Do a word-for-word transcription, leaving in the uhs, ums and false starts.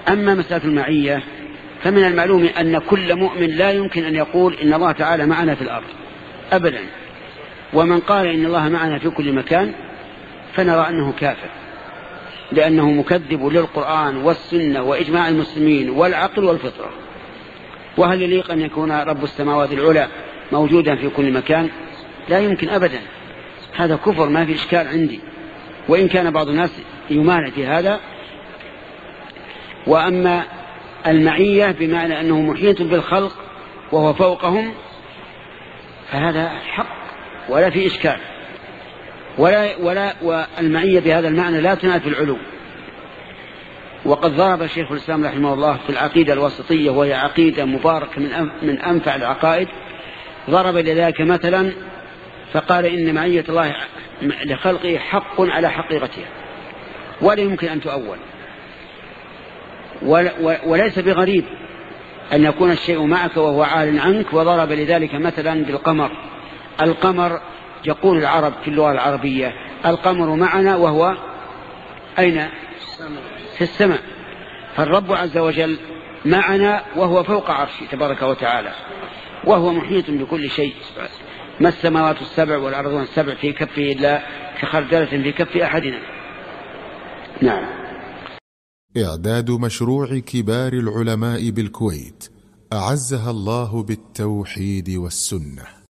أما مسألة المعية فمن المعلوم أن كل مؤمن لا يمكن أن يقول إن الله تعالى معنا في الأرض أبدا، ومن قال إن الله معنا في كل مكان فنرى أنه كافر، لأنه مكذب للقرآن والسنة وإجماع المسلمين والعقل والفطرة. وهل يليق أن يكون رب السماوات العلى موجودا في كل مكان؟ لا يمكن أبدا، هذا كفر ما في إشكال عندي، وإن كان بعض الناس يمانع في هذا. وأما المعية بمعنى أنه محيط بالخلق وهو فوقهم فهذا حق ولا في إشكال، ولا ولا والمعية بهذا المعنى لا تنافي العلو. وقد ضرب شيخ الإسلام رحمه الله في العقيدة الوسطية، وهي عقيدة مباركة من من أنفع العقائد، ضرب لذلك مثلا فقال إن معية الله لخلقه حق على حقيقتها ولا يمكن أن تؤول، وليس بغريب أن يكون الشيء معك وهو عال عنك. وضرب لذلك مثلا بالقمر. القمر يقول العرب في اللغة العربية القمر معنا وهو أين؟ في السماء. فالرب عز وجل معنا وهو فوق عرشه تبارك وتعالى، وهو محيط بكل شيء. ما السماوات السبع والأرضون السبع في كفه إلا كخردلة في كف أحدنا. نعم. إعداد مشروع كبار العلماء بالكويت أعزها الله بالتوحيد والسنة.